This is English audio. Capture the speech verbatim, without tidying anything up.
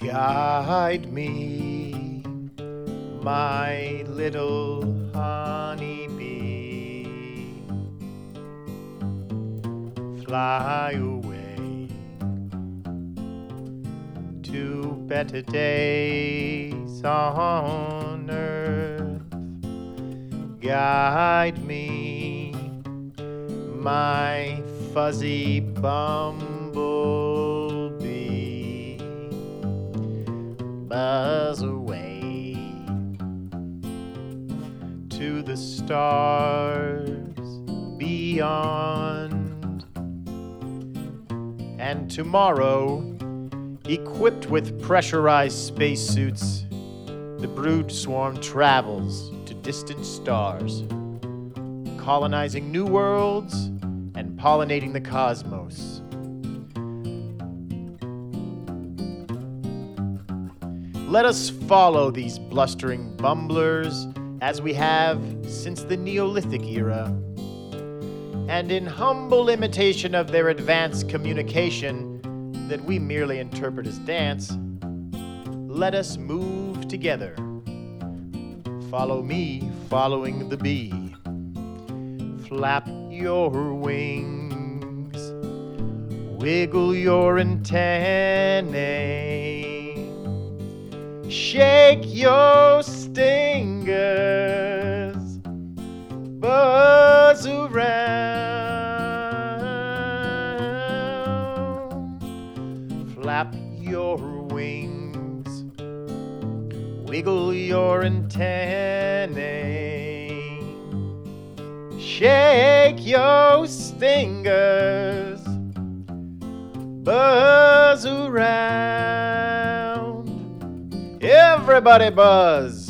Guide me, my little honeybee. Fly away to better days on earth. Guide me, my fuzzy bumblebee. Buzz away to the stars beyond. And tomorrow, equipped with pressurized spacesuits, the brood swarm travels to distant stars, colonizing new worlds and pollinating the cosmos. Let us follow these blustering bumblers as we have since the Neolithic era, and in humble imitation of their advanced communication that we merely interpret as dance, let us move together. Follow me, following the bee. Flap your wings, wiggle your antennae, shake your stingers, buzz around. Flap your wings, wiggle your antennae, shake your stingers, buzz around. Everybody buzz.